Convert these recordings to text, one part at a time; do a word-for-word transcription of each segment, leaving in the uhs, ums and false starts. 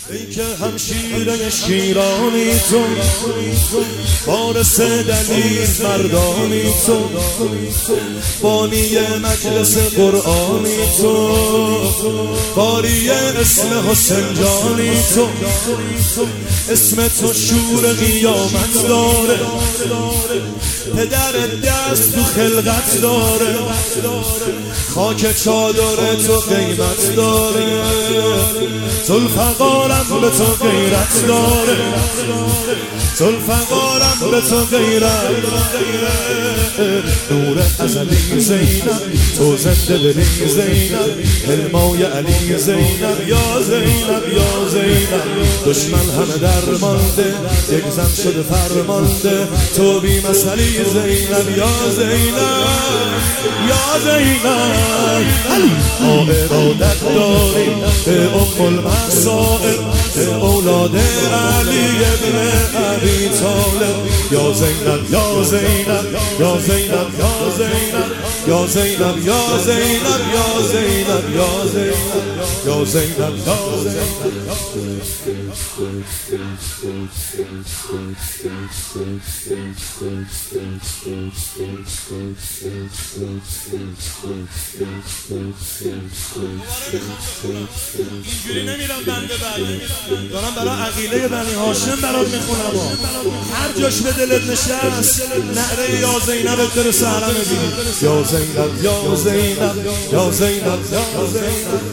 ای که همشیره شیرانی تو، وارث دلیر مردانی تو، بانی مجلس قرآنی تو، قاری اسم حسین جانی تو، اسم تو شور قیامت داره، پدر دست تو خلقت داره، خاک چادر تو قیمت داره، ذوالفقارم به تو غیرت داره، ذوالفقارم به تو غیرت داره. نور ازلی زینب تو زنده دلی زینب، علمای علی زینب یا زینب یا زینب، دشمن همه درمانده یک زن شده فرمانده، تو بی مثلی زینب یا زینب یا زینب. ارادت داری به ام المسائل، به اولاد علی ابن ابی طالب، یا زینب یا زینب یا زینب یا زینب یا زینب یا زینب یا زینب یا زینب یا زینب یا زینب. اینجوری نمیرم بنده بعد دارم برای عقیله بنی هاشم برات میخونم، هر جاش به دلت نشست نعره یا زینب در سهرم بی یا زینب یا زینب یا زینب یا زینب.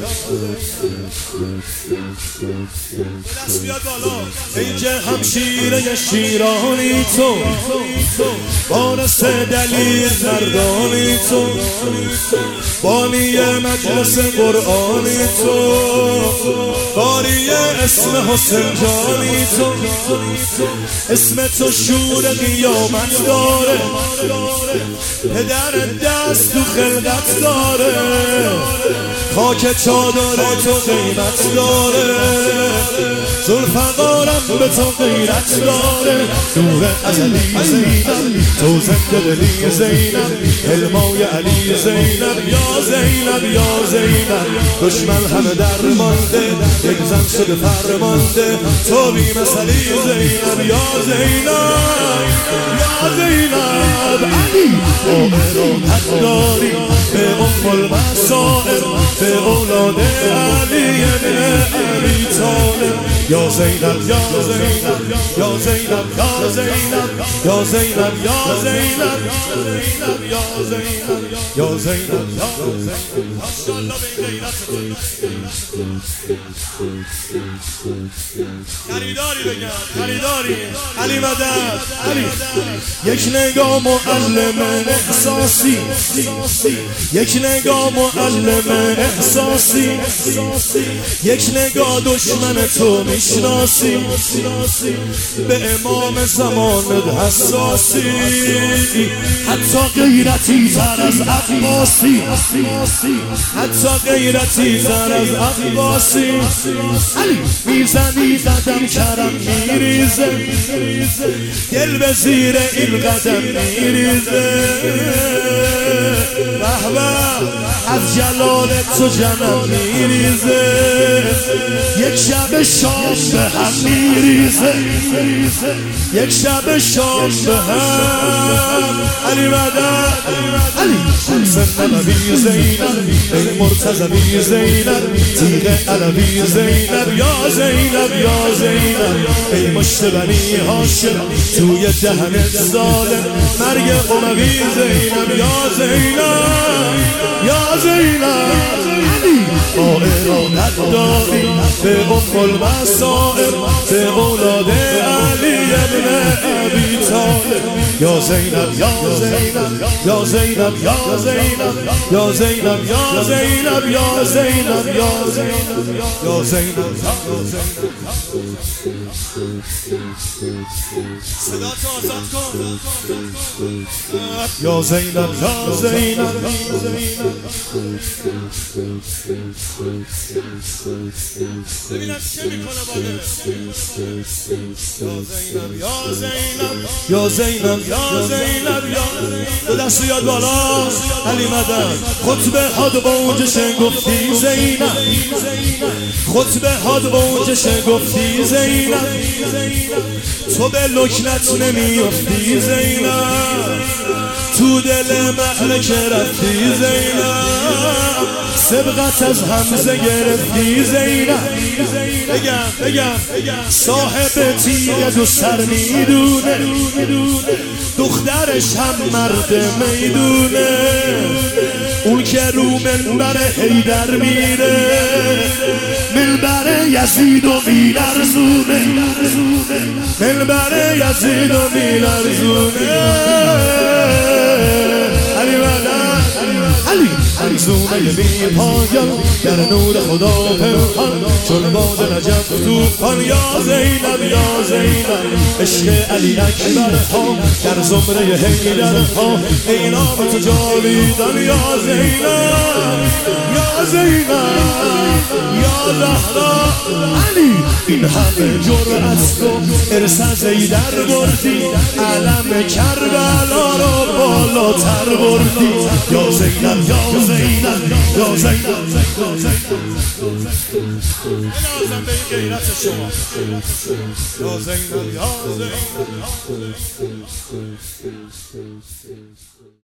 دست بیاد بالا. ای که همشیره شیرانی تو، وارث دلیر مردانی تو، بانی مجلس قرآنی تو، قاری اسم حسین جانی تو، اسم تو شور قیامت داره، پدر دست تو خلقت داره، خاک چادر تو قیمت داره، ذوالفقارم به تو غیرت داره، نور ازلی زینب تو زنده دلی زینب، علمای علی زینب یا زینب یا زینب، دشمن همه درمانده یک زن شده فرمانده، تو بی مثلی زینب یا زینب یا زینب. علی با ارادت داری به ام المسائل، به اولاد علی ابن ابی طالب، یا زینب یا زینب یا زینب یا زینب یا زینب یا زینب یا زینب یا زینب یا زینب. خریداری بگم خریداری علی مدد علی. یک نگاه معلم احساسی، یک نگاه معلم احساسی، یک نگاه دشمن تو میشناسی، به امام زمانت حساسی، حتی غیرتی تر از عباسی، حتی غیرتی تر از عباسی. میزنی قدم کرم میریزه، دل به زیر این قدم میریزه، رهبر از جلال تو جنم میریزه، یک شب شام به هم میریزه، یک شب شام به هم. علی مدد علی حسین نبوی زینب، ای مرتضوی زینب، تیغ علوی زینب یا زینب یا زینب، ای مشت بنی هاشم توی دهنت ظالم، مرگ اموی زینب یا زینب یا زینب. با ارادت داری به ام المسائل، به اولاد علی ابن ابی طالب، یا زینب یا زینب یا زینب یا زینب یا زینب یا زینب یا زینب یا زینب یا زینب. صدا تو آزاد کن یا زینب یا زینب. ببینم چه میکنه بالا. یا زینب یا زینب یا زینب یا زینب یا دو دست یاد بالا علی مدد خطبه هاد با اونجا شنگفتی زینب خطبه هاد با اونجا شنگفتی زینب تو به لکنت نمیافتی زینب تو دل ملک رفتی زینب سبقت از حمزه گرفتی زینب بگم بگم صاحب تیغ دو سر میدونه دخترش هم مرد میدونه اون که رو منبر حیدر میره منبر یزید و میلرزونه منبر یزید و میلرزونه علی مدد علی منظومه بی پایان در نور خدا پنهان چون باد نجف توفان یا زینب یا زینب عشق علی اکبر ها در زمره حیدر ها ای نام تو جاویدان یا زینب یا زینب یا زهرا علی این همه جرأت رو ارث از حیدر بردی علم کربلا رو بالاتر بردی یا زینب یا زینب یا زینب بنازم به این غیرت شما یا زینب یا زینب